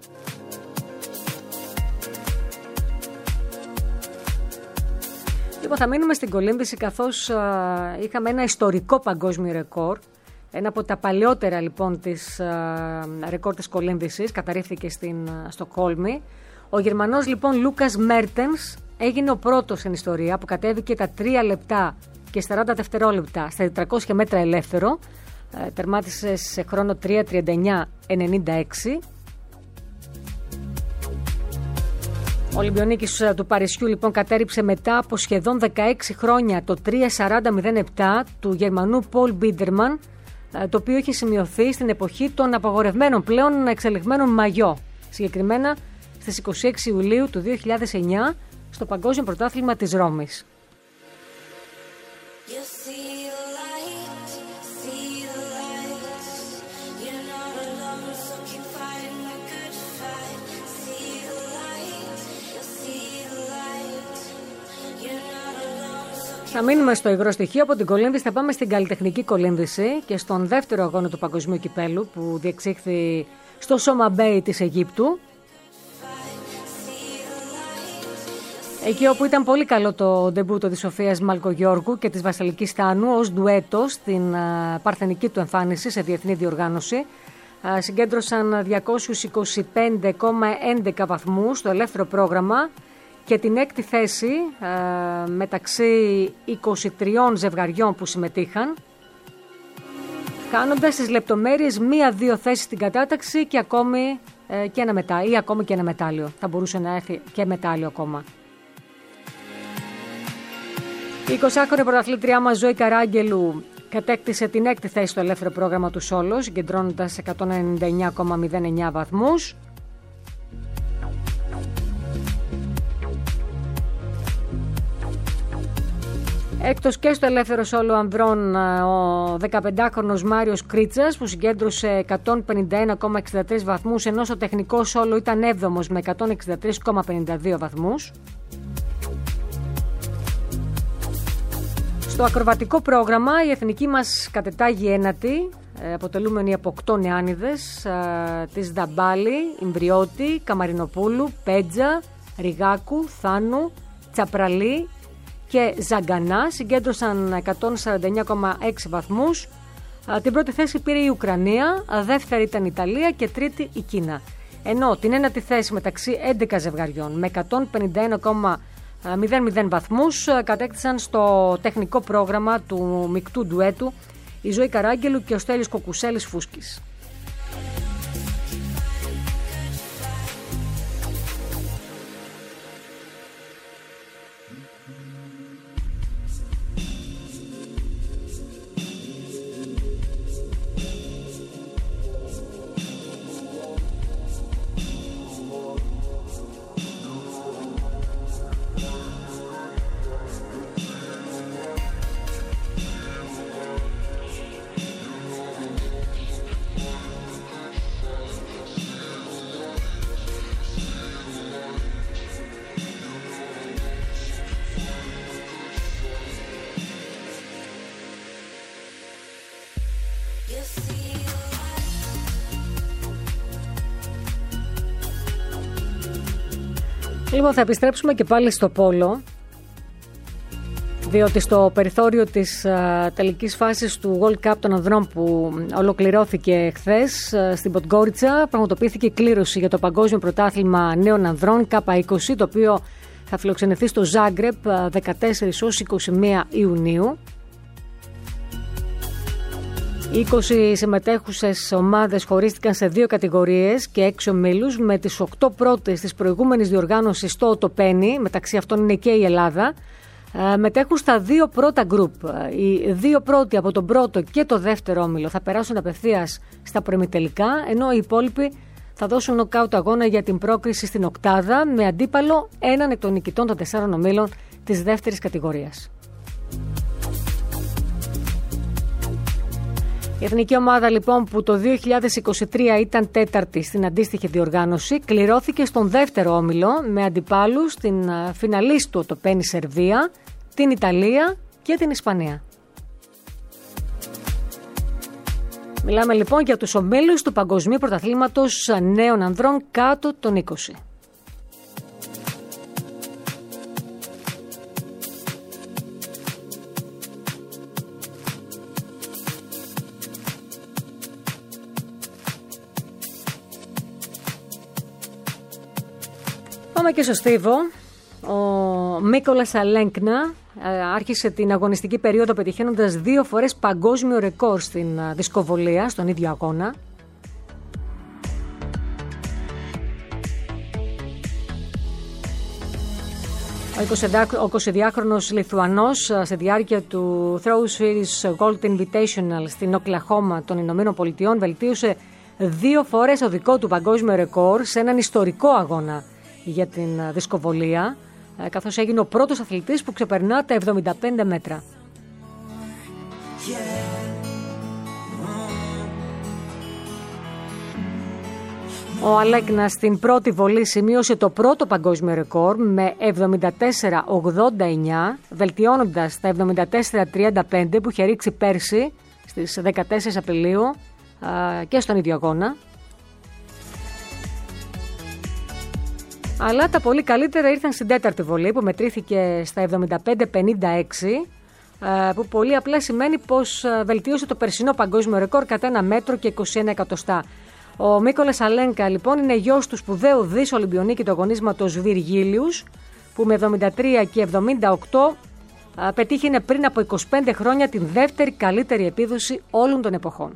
Λοιπόν, θα μείνουμε στην κολύμβηση καθώς α, είχαμε ένα ιστορικό παγκόσμιο ρεκόρ. Ένα από τα παλαιότερα λοιπόν της α, ρεκόρ της κολύμβησης καταρρίφθηκε στην Στοκχόλμη. Ο Γερμανός λοιπόν Λούκας Μέρτενς έγινε ο πρώτος στην ιστορία που κατέβηκε τα τρία λεπτά και σαράντα δευτερόλεπτα στα τετρακόσια μέτρα ελεύθερο. Ε, τερμάτισε σε χρόνο τρία τριάντα εννιά ενενήντα έξι. Ο Ολυμπιονίκης του Παρισιού λοιπόν κατέριψε μετά από σχεδόν δεκαέξι χρόνια το τρία σαράντα μηδέν επτά του Γερμανού Πολ Μπίντερμαν, το οποίο είχε σημειωθεί στην εποχή των απαγορευμένων πλέον εξελιγμένων μαγιό, συγκεκριμένα στις είκοσι έξι Ιουλίου του δύο χιλιάδες εννιά στο Παγκόσμιο Πρωτάθλημα της Ρώμης. Θα μείνουμε στο υγρό στοιχείο. Από την κολύμβηση θα πάμε στην καλλιτεχνική κολύμβηση και στον δεύτερο αγώνα του Παγκοσμίου Κυπέλου που διεξήχθη στο Σόμα Μπέι της Αιγύπτου. Εκεί όπου ήταν πολύ καλό το ντεμπούτο της Σοφίας Μαλκογιώργου και της Βασιλικής Στάνου ως ντουέτο στην παρθενική του εμφάνιση σε διεθνή διοργάνωση. Συγκέντρωσαν διακόσιους είκοσι πέντε κόμμα έντεκα βαθμούς στο ελεύθερο πρόγραμμα και την έκτη θέση ε, μεταξύ είκοσι τριών ζευγαριών που συμμετείχαν, κάνοντας στις λεπτομέρειες μία-δύο θέσεις στην κατάταξη και ακόμη, ε, και ένα μετα... ή ακόμη και ένα μετάλλιο. Θα μπορούσε να έχει και μετάλλιο ακόμα. Η εικοσάχρονη πρωταθλήτριά μας Ζωή Καράγγελου κατέκτησε την έκτη θέση στο ελεύθερο πρόγραμμα του Σόλο, συγκεντρώνοντας εκατόν ενενήντα εννιά κόμμα μηδέν εννιά βαθμούς. Έκτος και στο ελεύθερο σόλο ανδρών ο δεκαπεντάχρονος Μάριος Κρίτσας που συγκέντρωσε εκατόν πενήντα ένα κόμμα εξήντα τρία βαθμούς, ενώ στο τεχνικό σόλο ήταν έβδομος με εκατόν εξήντα τρία κόμμα πενήντα δύο βαθμούς. Στο ακροβατικό πρόγραμμα η εθνική μας κατετάγει ένατη, αποτελούμενη από οκτώ νεάνιδες, της Δαμπάλη, Ιμβριώτη, Καμαρινοπούλου, Πέτζα, Ριγάκου, Θάνου, Τσαπραλή και Ζαγκανά. Συγκέντρωσαν εκατόν σαράντα εννιά κόμμα έξι βαθμούς. Την πρώτη θέση πήρε η Ουκρανία, δεύτερη ήταν η Ιταλία και τρίτη η Κίνα. Ενώ την ένατη θέση μεταξύ έντεκα ζευγαριών με εκατόν πενήντα ένα κόμμα μηδέν μηδέν βαθμούς κατέκτησαν στο τεχνικό πρόγραμμα του μεικτού ντουέτου η Ζωή Καράγγελου και ο Στέλιος Κοκουσέλης Φούσκης. Λοιπόν, θα επιστρέψουμε και πάλι στο πόλο, διότι στο περιθώριο της α, τελικής φάσης του World Cup των ανδρών που ολοκληρώθηκε χθες α, στην Ποντγκόριτσα, πραγματοποιήθηκε κλήρωση για το Παγκόσμιο Πρωτάθλημα Νέων Ανδρών Κάπα είκοσι, το οποίο θα φιλοξενηθεί στο Ζάγκρεπ δεκατέσσερις έως είκοσι μία Ιουνίου. Οι είκοσι συμμετέχουσες ομάδες χωρίστηκαν σε δύο κατηγορίες και έξι ομίλους, με τις οκτώ πρώτες της προηγούμενης διοργάνωσης στο Οτοπένι, μεταξύ αυτών είναι και η Ελλάδα, μετέχουν στα δύο πρώτα γκρουπ. Οι δύο πρώτοι από τον πρώτο και το δεύτερο όμιλο θα περάσουν απευθείας στα προημιτελικά, ενώ οι υπόλοιποι θα δώσουν νοκάουτ αγώνα για την πρόκριση στην οκτάδα, με αντίπαλο έναν εκ των νικητών των τεσσάρων ομίλων της δεύτερης κατηγορίας. Η εθνική ομάδα λοιπόν που το δύο χιλιάδες είκοσι τρία ήταν τέταρτη στην αντίστοιχη διοργάνωση, κληρώθηκε στον δεύτερο όμιλο με αντιπάλους την φιναλίστ του Οτοπένι Σερβία, την Ιταλία και την Ισπανία. Μιλάμε λοιπόν για τους ομίλους του Παγκοσμίου Πρωταθλήματος Νέων Ανδρών κάτω των είκοσι. Πάμε και στο στίβο. Ο Μίκολας Αλέγκνα άρχισε την αγωνιστική περίοδο πετυχαίνοντας δύο φορές παγκόσμιο ρεκόρ στην δισκοβολία, στον ίδιο αγώνα. Ο εικοσιδυάχρονος Λιθουανός στη διάρκεια του Throw Series Gold Invitational στην Οκλαχώμα των Ηνωμένων Πολιτειών βελτίωσε δύο φορές το δικό του παγκόσμιο ρεκόρ σε έναν ιστορικό αγώνα για την δισκοβολία, καθώς έγινε ο πρώτος αθλητής που ξεπερνά τα εβδομήντα πέντε μέτρα. Ο Αλέκνας στην πρώτη βολή σημείωσε το πρώτο παγκόσμιο ρεκόρ με εβδομήντα τέσσερα ογδόντα εννιά, βελτιώνοντας τα εβδομήντα τέσσερα τριάντα πέντε που είχε ρίξει πέρσι στις δεκατέσσερις Απριλίου και στον ίδιο αγώνα. Αλλά τα πολύ καλύτερα ήρθαν στην τέταρτη βολή που μετρήθηκε στα εβδομήντα πέντε πενήντα έξι, που πολύ απλά σημαίνει πως βελτίωσε το περσινό παγκόσμιο ρεκόρ κατά ένα μέτρο και είκοσι ένα εκατοστά. Ο Μίκολας Αλέγκα λοιπόν είναι γιος του σπουδαίου δις Ολυμπιονίκη του αγωνίσματος Βιργίλιους, που με εβδομήντα τρία και εβδομήντα οκτώ πετύχαινε πριν από είκοσι πέντε χρόνια την δεύτερη καλύτερη επίδοση όλων των εποχών.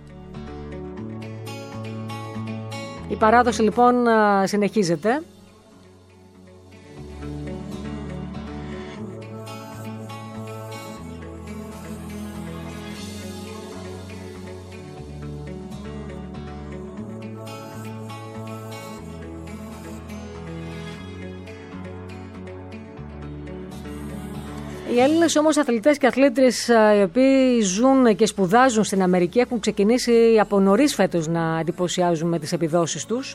Η παράδοση λοιπόν συνεχίζεται. Οι Έλληνες όμως αθλητές και αθλήτρες οι οποίοι ζουν και σπουδάζουν στην Αμερική έχουν ξεκινήσει από νωρίς φέτος να εντυπωσιάζουν με τις επιδόσεις τους.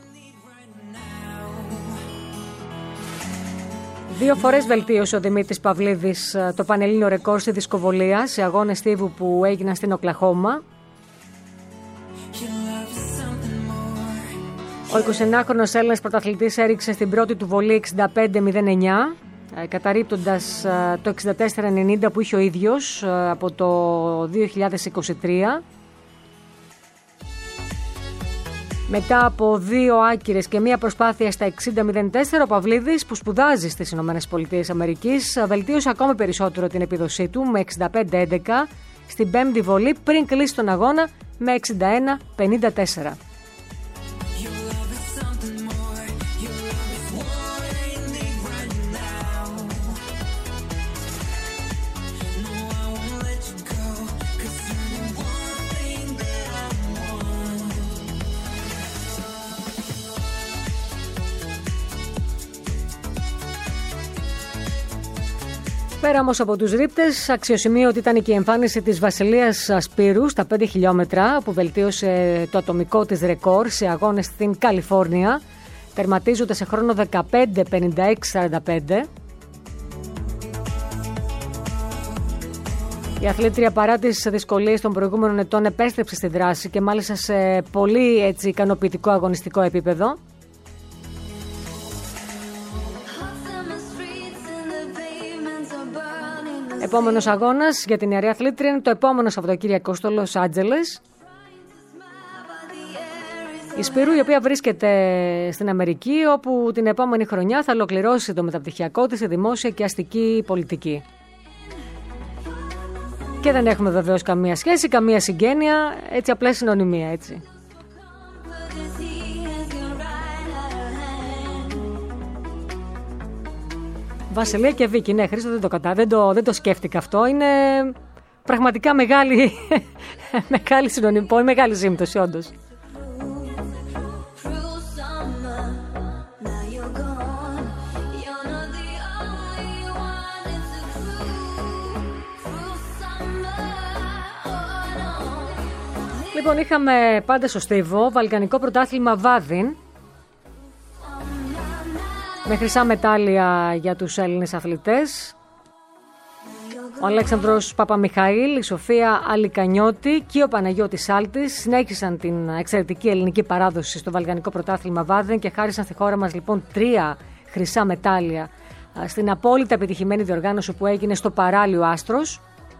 Δύο φορές βελτίωσε ο Δημήτρης Παυλίδης το πανελλήνιο ρεκόρ στη δισκοβολία σε αγώνες στίβου που έγιναν στην Οκλαχώμα. Ο εικοσιεννιάχρονος Έλληνας πρωταθλητής έριξε στην πρώτη του βολή εξήντα πέντε μηδέν εννιά, καταρρίπτοντας το εξήντα τέσσερα ενενήντα που είχε ο ίδιος από το δύο χιλιάδες είκοσι τρία. Μετά από δύο άκυρες και μία προσπάθεια στα εξήντα μηδέν τέσσερα, ο Παυλίδης, που σπουδάζει στις Ηνωμένες Πολιτείες Αμερικής, βελτίωσε ακόμη περισσότερο την επίδοσή του με εξήντα πέντε έντεκα στην πέμπτη βολή πριν κλείσει τον αγώνα με εξήντα ένα πενήντα τέσσερα. Πέρα όμως από τους ρίπτες, αξιοσημείωτη ήταν και η εμφάνιση της Βασιλείας Σπύρου στα πέντε χιλιόμετρα, που βελτίωσε το ατομικό της ρεκόρ σε αγώνες στην Καλιφόρνια, τερματίζοντας σε χρόνο δεκαπέντε πενήντα έξι σαράντα πέντε. Η αθλήτρια, παρά τις δυσκολίες των προηγούμενων ετών, επέστρεψε στη δράση και μάλιστα σε πολύ έτσι ικανοποιητικό αγωνιστικό επίπεδο. Επόμενος αγώνας για την ιερή αθλήτρια είναι το επόμενο Σαββατοκύριακο στο Λος Άντζελες. Η Σπύρου, η οποία βρίσκεται στην Αμερική, όπου την επόμενη χρονιά θα ολοκληρώσει το μεταπτυχιακό της σε δημόσια και αστική πολιτική. Και δεν έχουμε βεβαίως καμία σχέση, καμία συγγένεια, έτσι απλά συνωνυμία, έτσι. Βασιλεία και Βίκη, ναι, Χρήστο, δεν το κατά, δεν το, δεν το σκέφτηκα αυτό. Είναι πραγματικά μεγάλη, μεγάλη συνωνυμία, μεγάλη σύμπτωση, όντως. Λοιπόν, είχαμε πάντα στο Στίβο βαλκανικό πρωτάθλημα Βάδιν με χρυσά μετάλλια για τους Έλληνες αθλητές. Ο Αλέξανδρος Παπαμιχαήλ, η Σοφία Αλικανιώτη και ο Παναγιώτης Άλτης συνέχισαν την εξαιρετική ελληνική παράδοση στο βαλκανικό πρωτάθλημα Βάδιν και χάρισαν στη χώρα μας λοιπόν τρία χρυσά μετάλλια στην απόλυτα επιτυχημένη διοργάνωση που έγινε στο παράλιο Άστρος.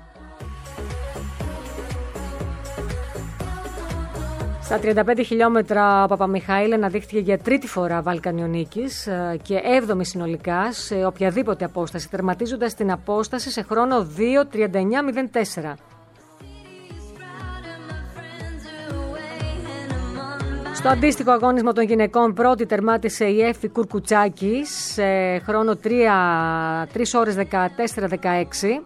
Στα τριάντα πέντε χιλιόμετρα ο Παπαμιχαήλ αναδείχθηκε για τρίτη φορά βαλκανιονίκης και έβδομη συνολικά σε οποιαδήποτε απόσταση, τερματίζοντας την απόσταση σε χρόνο δύο τριάντα εννιά μηδέν τέσσερα. Στο αντίστοιχο αγώνισμα των γυναικών πρώτη τερμάτισε η Έφη Κουρκουτσάκη σε χρόνο τρία ώρες δεκατέσσερα δεκαέξι.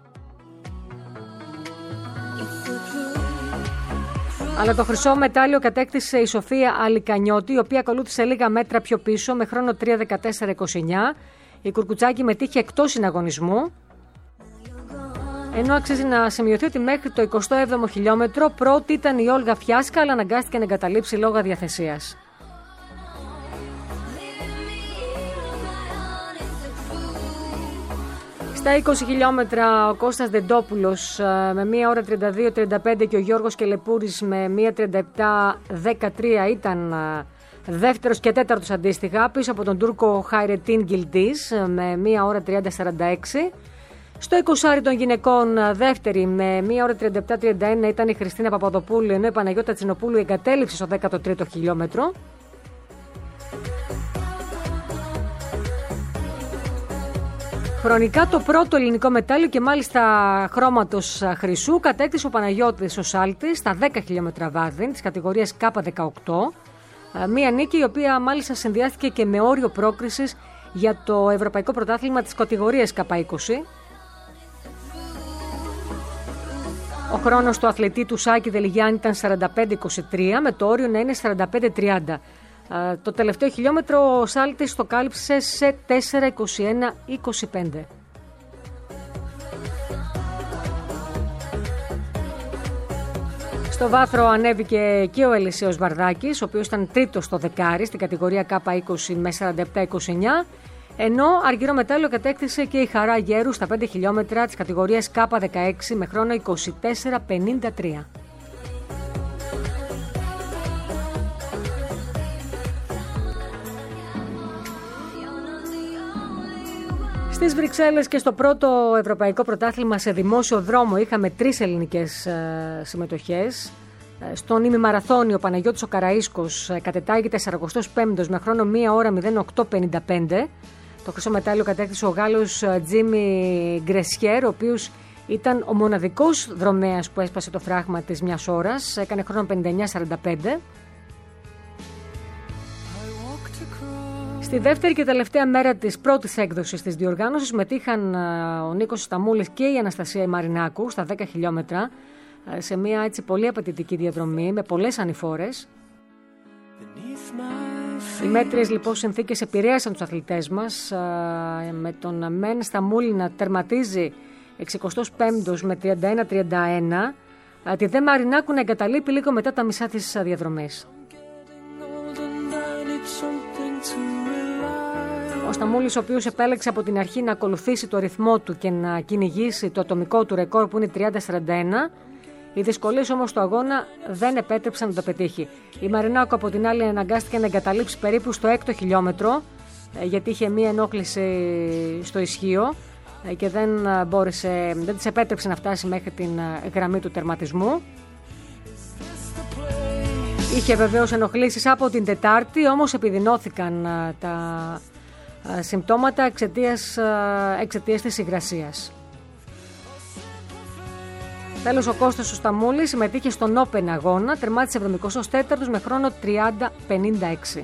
Αλλά το χρυσό μετάλλιο κατέκτησε η Σοφία Αλικανιώτη, η οποία ακολούθησε λίγα μέτρα πιο πίσω με χρόνο τρία δεκατέσσερα είκοσι εννιά. Η Κουρκουτσάκη μετήχε εκτός συναγωνισμού. Ενώ αξίζει να σημειωθεί ότι μέχρι το εικοστό έβδομο χιλιόμετρο πρώτη ήταν η Όλγα Φιάσκα, αλλά αναγκάστηκε να εγκαταλείψει λόγω αδιαθεσίας. Στα είκοσι χιλιόμετρα ο Κώστας Δεντόπουλος με μία ώρα τριάντα δύο τριάντα πέντε και ο Γιώργος Κελεπούρης με μία τριάντα επτά δεκατρία ήταν δεύτερος και τέταρτος αντίστοιχα, πίσω από τον Τούρκο Χαϊρετίν Γκιλντής με μία ώρα τριάντα σαράντα έξι. Στο εικοσάρι των γυναικών δεύτερη με μία ώρα τριάντα επτά τριάντα ένα ήταν η Χριστίνα Παπαδοπούλου, ενώ η Παναγιώτα Τσινοπούλου εγκατέλειψε στο δέκατο τρίτο χιλιόμετρο. Χρονικά το πρώτο ελληνικό μετάλλιο και μάλιστα χρώματος χρυσού κατέκτησε ο Παναγιώτης ο Σάλτης στα δέκα χιλιόμετρα Βάδιν της κατηγορίας Κάπα δεκαοκτώ. Μία νίκη η οποία μάλιστα συνδυάστηκε και με όριο πρόκρισης για το Ευρωπαϊκό Πρωτάθλημα της κατηγορίας Κάπα είκοσι. Ο χρόνος του αθλητή του Σάκη Δελιγιάννη ήταν σαράντα πέντε είκοσι τρία με το όριο να είναι σαράντα πέντε τριάντα. Το τελευταίο χιλιόμετρο ο Σάλτης το κάλυψε σε τέσσερα είκοσι ένα είκοσι πέντε. Στο βάθρο ανέβηκε και ο Ελισέος Βαρδάκης, ο οποίος ήταν τρίτος στο δεκάρι στην κατηγορία Κάπα είκοσι με σαράντα επτά είκοσι εννιά, ενώ αργυρό μετάλλιο κατέκτησε και η Χαρά Γέρου στα πέντε χιλιόμετρα της κατηγορίας Κάπα δεκαέξι με χρόνο είκοσι τέσσερα πενήντα τρία. Στις Βρυξέλλες και στο πρώτο Ευρωπαϊκό Πρωτάθλημα σε δημόσιο δρόμο είχαμε τρεις ελληνικές ε, συμμετοχές. Ε, στον ημιμαραθώνιο ο Παναγιώτης ο Καραΐσκος ε, κατετάγει σαρανταπέμπτος με χρόνο μία ώρα μηδέν οκτώ πενήντα πέντε. Το χρυσό μετάλλιο κατέκτησε ο Γάλλος ε, Τζίμι Γκρεσιέρ, ο οποίος ήταν ο μοναδικός δρομέας που έσπασε το φράγμα της μιας ώρας. Έκανε χρόνο πενήντα εννιά σαράντα πέντε. Στη δεύτερη και τελευταία μέρα της πρώτης έκδοσης της διοργάνωσης συμμετείχαν ο Νίκος Σταμούλης και η Αναστασία Μαρινάκου στα δέκα χιλιόμετρα σε μια έτσι πολύ απαιτητική διαδρομή με πολλές ανηφόρες. Οι μέτριες λοιπόν συνθήκες επηρέασαν τους αθλητές μας, με τον Μεν Σταμούλη να τερματίζει εξηκοστός πέμπτος με τριάντα ένα τριάντα ένα, τη Δε Μαρινάκου να εγκαταλείπει λίγο μετά τα μισά της διαδρομής. Ο Σταμούλης, ο οποίος επέλεξε από την αρχή να ακολουθήσει το ρυθμό του και να κυνηγήσει το ατομικό του ρεκόρ που είναι τριάντα σαράντα ένα, οι δυσκολίες όμως του αγώνα δεν επέτρεψαν να το πετύχει. Η Μαρινάκου από την άλλη αναγκάστηκε να εγκαταλείψει περίπου στο έκτο χιλιόμετρο, γιατί είχε μία ενόχληση στο ισχύο και δεν, μπόρεσε, δεν της επέτρεψε να φτάσει μέχρι την γραμμή του τερματισμού. Είχε βεβαίως ενοχλήσεις από την Τετάρτη, όμως επιδεινώθηκαν τα συμπτώματα εξαιτίας, εξαιτίας της υγρασίας. Τέλος, ο Κώστας ο Σταμούλης συμμετείχε στον Open αγώνα, τερμάτισε εβδομηκοστός τέταρτος με χρόνο τριάντα πενήντα έξι.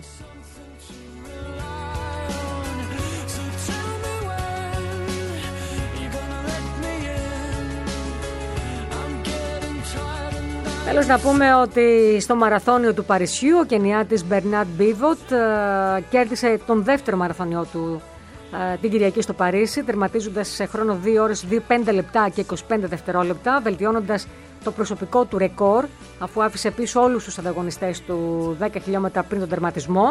Τέλος, να πούμε ότι στο μαραθώνιο του Παρισιού ο Κενιάτης Μπερνάρντ Μπίβοτ κέρδισε τον δεύτερο μαραθώνιο του την Κυριακή στο Παρίσι, τερματίζοντας σε χρόνο δύο ώρες πέντε λεπτά και είκοσι πέντε δευτερόλεπτα, βελτιώνοντας το προσωπικό του ρεκόρ, αφού άφησε πίσω όλους τους ανταγωνιστές του δέκα χιλιόμετρα πριν τον τερματισμό.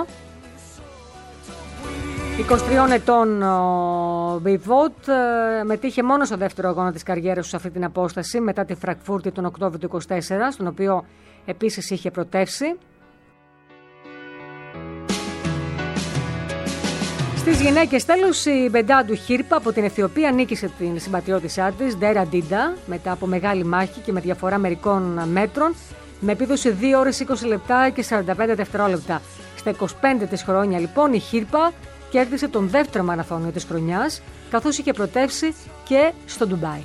είκοσι τριών ετών ο Μπιβότ μετήχε μόνο στο δεύτερο αγώνα της καριέρας του σε αυτή την απόσταση, μετά τη Φραγκφούρτη τον Οκτώβριο του είκοσι τέσσερα, στον οποίο επίσης είχε πρωτεύσει. Στις γυναίκες, τέλος, η Μπεντάντου Χίρπα από την Αιθιοπία νίκησε την συμπατριώτησά της, Ντέρα Ντίντα, μετά από μεγάλη μάχη και με διαφορά μερικών μέτρων, με επίδοση δύο ώρες είκοσι λεπτά και σαράντα πέντε δευτερόλεπτα. Στα είκοσι πέντε της χρόνια, λοιπόν, η Χίρπα κέρδισε τον δεύτερο μαραθώνιο της χρονιάς, καθώς είχε πρωτεύσει και στο Ντουμπάι.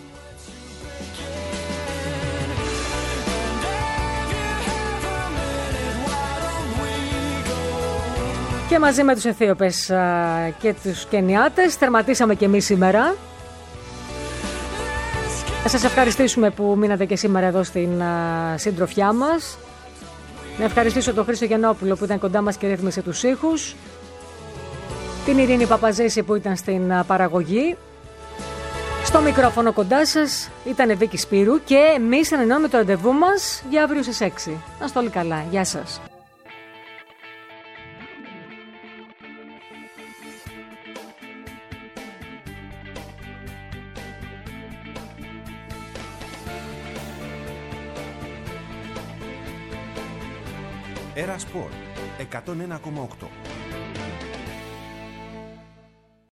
Και μαζί με τους Αιθίωπες και τους Κενιάτες τερματίσαμε και εμείς σήμερα. Θα σας ευχαριστήσουμε που μείνατε και σήμερα εδώ στην συντροφιά μας. Να ευχαριστήσω τον Χρήστο Γιαννόπουλο που ήταν κοντά μας και ρύθμισε τους ήχους, την Ειρήνη Παπαζέση που ήταν στην παραγωγή. Στο μικρόφωνο κοντά σας ήταν η Βίκη Σπύρου και εμείς ανανεώνουμε το ραντεβού μας για αύριο στις έξι. Να είστε όλοι καλά. Γεια σας. Era Sport εκατόν ένα κόμμα οκτώ.